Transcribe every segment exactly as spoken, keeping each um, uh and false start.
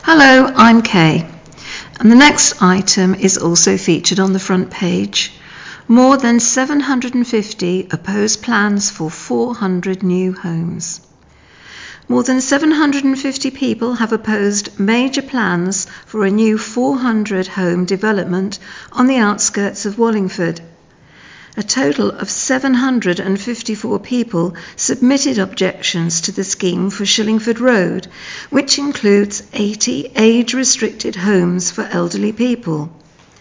Hello, I'm Kay, and the next item is also featured on the front page. More than seven hundred fifty opposed plans for four hundred new homes. More than seven hundred fifty people have opposed major plans for a new four hundred home development on the outskirts of Wallingford. A total of seven hundred fifty-four people submitted objections to the scheme for Shillingford Road, which includes eighty age-restricted homes for elderly people.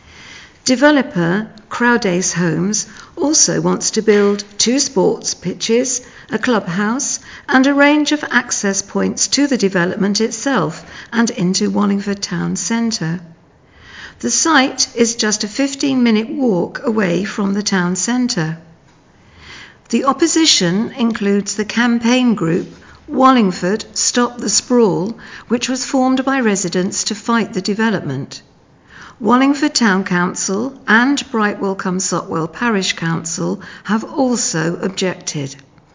Developer Crowdace Homes also wants to build two sports pitches, a clubhouse, and a range of access points to the development itself and into Wallingford town centre. The site is just a fifteen minute walk away from the town centre. The opposition includes the campaign group Wallingford Stop the Sprawl, which was formed by residents to fight the development. Wallingford Town Council and Brightwell-cum-Sotwell Parish Council have also objected.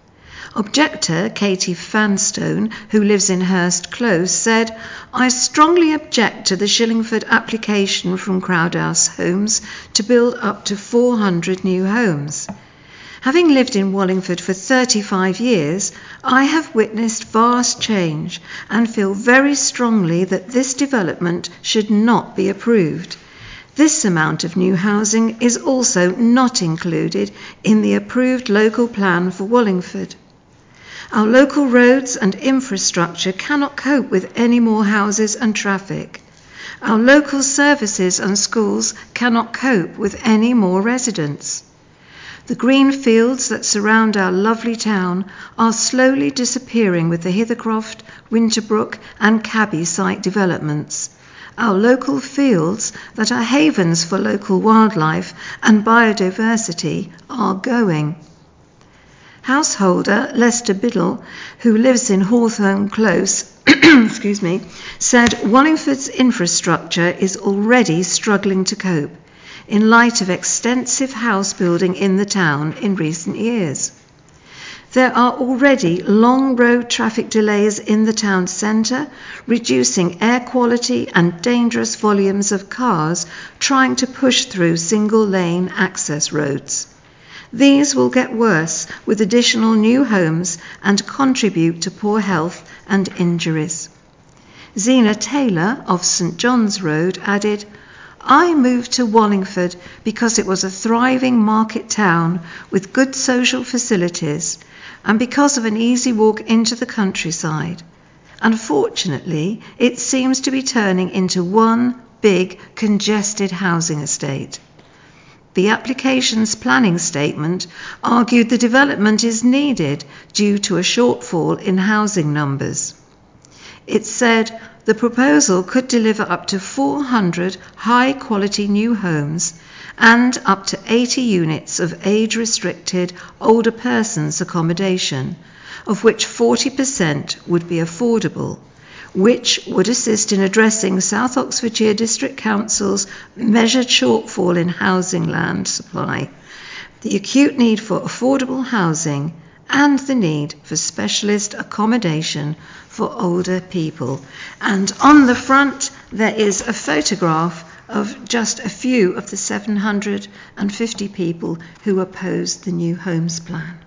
Objector Katie Fanstone, who lives in Hurst Close, said, "I strongly object to the Shillingford application from Crowdace Homes to build up to four hundred new homes. Having lived in Wallingford for thirty-five years, I have witnessed vast change and feel very strongly that this development should not be approved. This amount of new housing is also not included in the approved local plan for Wallingford. Our local roads and infrastructure cannot cope with any more houses and traffic. Our local services and schools cannot cope with any more residents. The green fields that surround our lovely town are slowly disappearing with the Hithercroft, Winterbrook and Cabby site developments. Our local fields that are havens for local wildlife and biodiversity are going." Householder Lester Biddle, who lives in Hawthorne Close, excuse me, said Wallingford's infrastructure is already struggling to cope in light of extensive house building in the town in recent years. There are already long road traffic delays in the town centre, reducing air quality and dangerous volumes of cars trying to push through single-lane access roads. These will get worse with additional new homes and contribute to poor health and injuries. Zena Taylor of St John's Road added, "I moved to Wallingford because it was a thriving market town with good social facilities and because of an easy walk into the countryside. Unfortunately, it seems to be turning into one big congested housing estate." The application's planning statement argued the development is needed due to a shortfall in housing numbers. It said the proposal could deliver up to four hundred high-quality new homes and up to eighty units of age-restricted older persons accommodation, of which forty percent would be affordable, which would assist in addressing South Oxfordshire District Council's measured shortfall in housing land supply, the acute need for affordable housing, and the need for specialist accommodation for older people. And on the front there is a photograph of just a few of the seven hundred fifty people who opposed the new homes plan.